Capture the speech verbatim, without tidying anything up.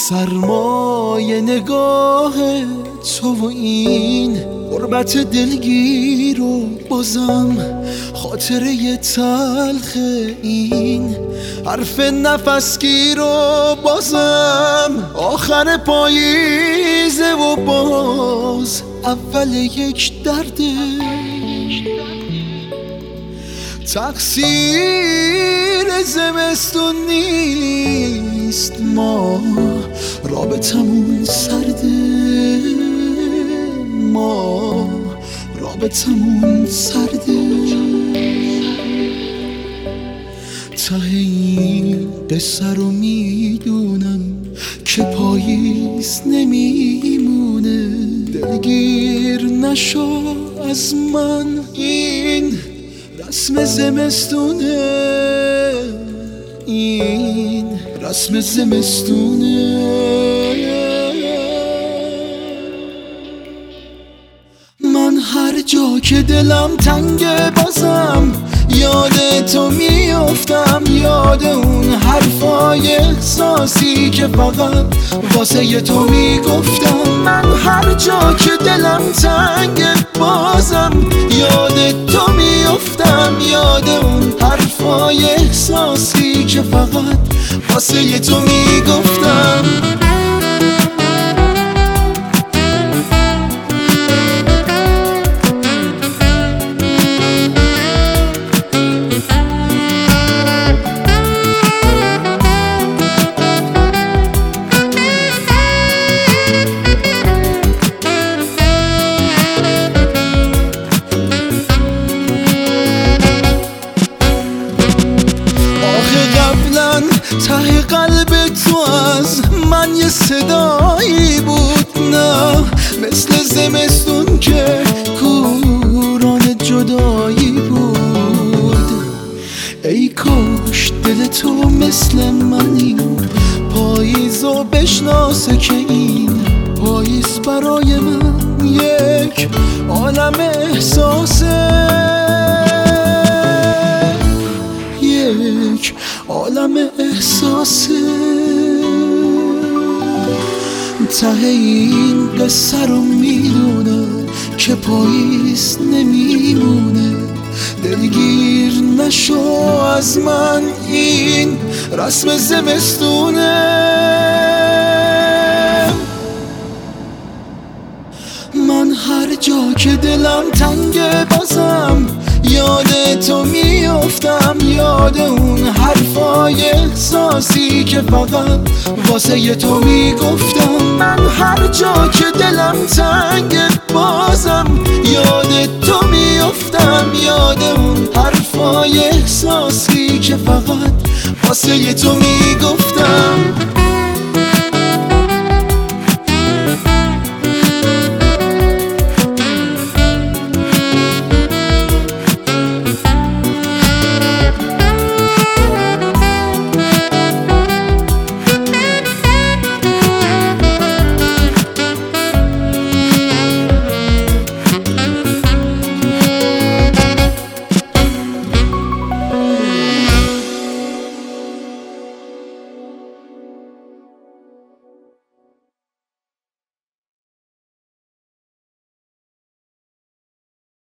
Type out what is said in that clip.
سرمایه نگاه تو و این غربت دلگیر و بازم خاطره تلخ این حرف نفسگیر و بازم آخر پاییزه و باز اول یک درده تقصیر زمستون نیست ما رابطمون سرده ما رابطمون سرده ته این قصه رو میدونم که پاییز نمیمونه دلگیر نشو از من این رسم زمستونه این رسم زمستونه من هر جا که دلم تنگه بازم یاد تو میافتم یاد اون حرفای احساسی که فقط واسه تو میگفتم من هر جا که دلم تنگه بازم یاد تو میافتم یاد اون حرفای احساسی که فقط واسه تو میگفتم ته قلب تو از من یه صدایی بود نه مثل زمستون که کوران جدایی بود ای کاش دل تو مثل منی پاییزو بشناسه که این پاییز برای من یک عالم احساسه یک عالم احساسه ته این قصه رو میدونه که پاییز نمیمونه دلگیر نشو از من این رسم زمستونه من هر جا که دلم تنگه بازم یاد تو میافتم یاد اون حرفای احساسی که فقط واسه تو میگفتم من هر جا که دلم تنگه بازم یاد تو میافتم یاد اون حرفای احساسی که فقط واسه تو میگفتم